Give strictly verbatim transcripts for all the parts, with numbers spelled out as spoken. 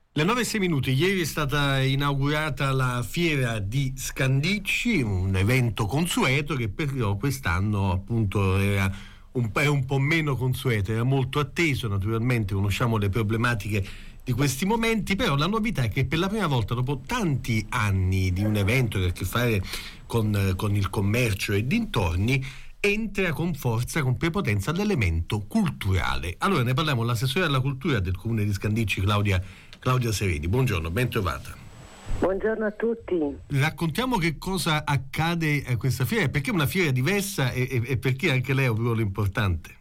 Le nove e sei minuti, ieri è stata inaugurata la fiera di Scandicci, un evento consueto che però quest'anno appunto era un, è un po' meno consueto, era molto atteso, naturalmente conosciamo le problematiche di questi momenti, però la novità è che per la prima volta dopo tanti anni di un evento che ha a che fare con, con il commercio e dintorni, entra con forza, con prepotenza l'elemento culturale. Allora ne parliamo con l'assessore alla cultura del comune di Scandicci, Claudia Claudia Sereni. Buongiorno, ben trovata. Buongiorno a tutti. Raccontiamo che cosa accade a questa fiera, perché è una fiera diversa e, e, e perché anche lei ha un ruolo importante.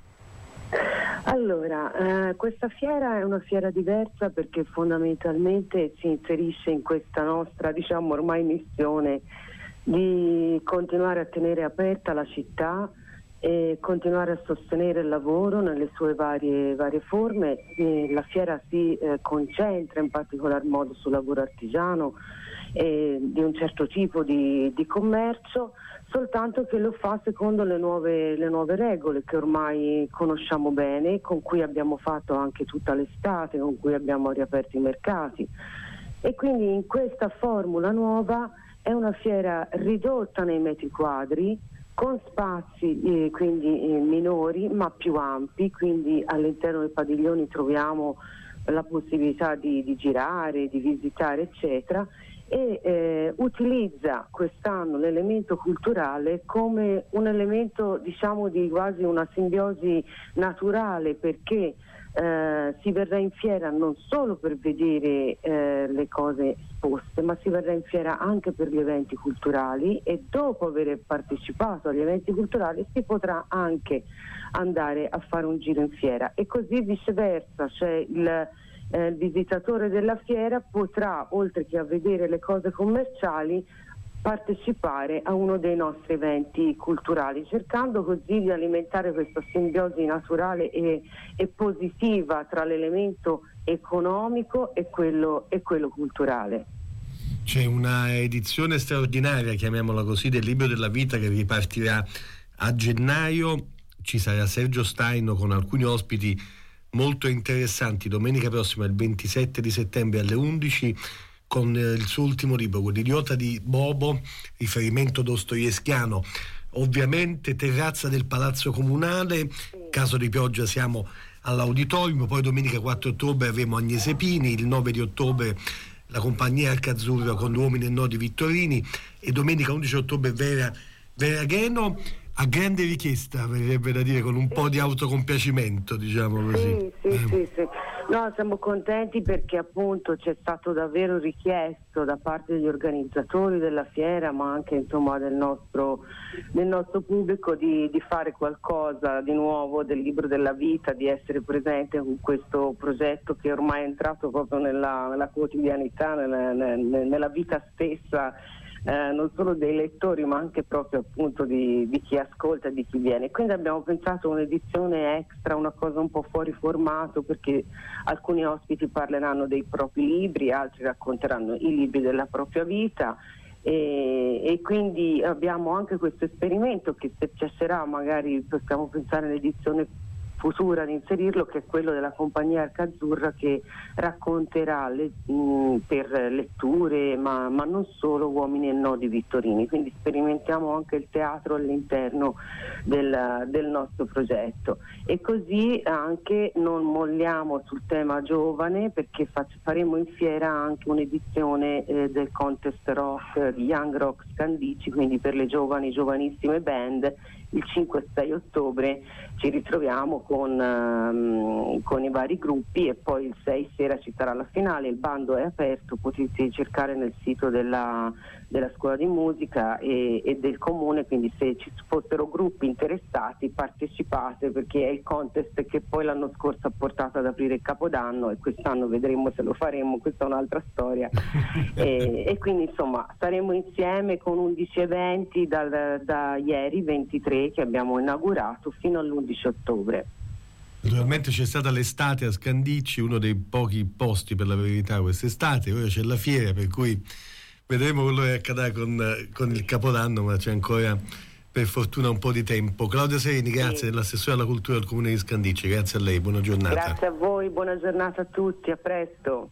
Allora, eh, questa fiera è una fiera diversa perché fondamentalmente si inserisce in questa nostra, diciamo, ormai missione di continuare a tenere aperta la città e continuare a sostenere il lavoro nelle sue varie, varie forme. E la fiera si eh, concentra in particolar modo sul lavoro artigiano e di un certo tipo di, di commercio, soltanto che lo fa secondo le nuove, le nuove regole che ormai conosciamo bene, con cui abbiamo fatto anche tutta l'estate, con cui abbiamo riaperto i mercati. E quindi in questa formula nuova è una fiera ridotta nei metri quadri, con spazi eh, quindi eh, minori ma più ampi, quindi all'interno dei padiglioni troviamo la possibilità di, di girare, di visitare eccetera, e eh, utilizza quest'anno l'elemento culturale come un elemento, diciamo, di quasi una simbiosi naturale, perché eh, si verrà in fiera non solo per vedere eh, le cose esposte, ma si verrà in fiera anche per gli eventi culturali, e dopo aver partecipato agli eventi culturali si potrà anche andare a fare un giro in fiera, e così viceversa, cioè il Eh, il visitatore della fiera potrà, oltre che a vedere le cose commerciali, partecipare a uno dei nostri eventi culturali, cercando così di alimentare questa simbiosi naturale e, e positiva tra l'elemento economico e quello, e quello culturale. C'è una edizione straordinaria, chiamiamola così, del Libro della Vita che ripartirà a gennaio. Ci sarà Sergio Staino con alcuni ospiti molto interessanti domenica prossima, il ventisette di settembre alle undici, con eh, il suo ultimo libro, Quell'idiota di Bobo, riferimento dostoevskiano. Ovviamente terrazza del Palazzo Comunale, caso di pioggia siamo all'auditorium. Poi domenica quattro ottobre avremo Agnese Pini, il nove di ottobre la compagnia Arcazzurra con Uomini e Nodi Vittorini, e domenica undici ottobre Vera, Vera Gheno, a grande richiesta, verrebbe da dire, con un sì. po' di autocompiacimento, diciamo così. Sì, sì, eh. sì, sì. No, siamo contenti perché appunto c'è stato davvero richiesto da parte degli organizzatori della fiera, ma anche insomma del nostro, del nostro pubblico, di, di fare qualcosa di nuovo del Libro della Vita, di essere presente con questo progetto che ormai è entrato proprio nella, nella quotidianità, nella, nella, nella vita stessa. Eh, non solo dei lettori ma anche proprio appunto di, di chi ascolta e di chi viene. Quindi abbiamo pensato un'edizione extra, una cosa un po' fuori formato, perché alcuni ospiti parleranno dei propri libri, altri racconteranno i libri della propria vita, e, e quindi abbiamo anche questo esperimento che, se piacerà, magari possiamo pensare all'edizione futura di inserirlo, che è quello della compagnia Arcazzurra, che racconterà le, mh, per letture ma, ma non solo Uomini e Nodi Vittorini. Quindi sperimentiamo anche il teatro all'interno del, del nostro progetto, e così anche non molliamo sul tema giovane, perché fac- faremo in fiera anche un'edizione eh, del contest rock di Young Rock Scandicci, quindi per le giovani, giovanissime band. Il cinque e sei ottobre ci ritroviamo con, um, con i vari gruppi, e poi il sei sera ci sarà la finale. Il bando è aperto, potete cercare nel sito della, della scuola di musica e, e del comune, quindi se ci fossero gruppi interessati partecipate, perché è il contest che poi l'anno scorso ha portato ad aprire il Capodanno, e quest'anno vedremo se lo faremo, questa è un'altra storia. e, e quindi insomma saremo insieme con undici eventi dal, da ieri ventitré, che abbiamo inaugurato, fino all'undici ottobre. Naturalmente c'è stata l'estate a Scandicci, uno dei pochi posti per la verità quest'estate. Ora c'è la fiera, per cui vedremo quello che accadrà con, con il Capodanno, ma c'è ancora per fortuna un po' di tempo. Claudia Sereni, grazie, sì. dell'assessore alla cultura del comune di Scandicci, grazie a lei, buona giornata. Grazie a voi, buona giornata a tutti, a presto.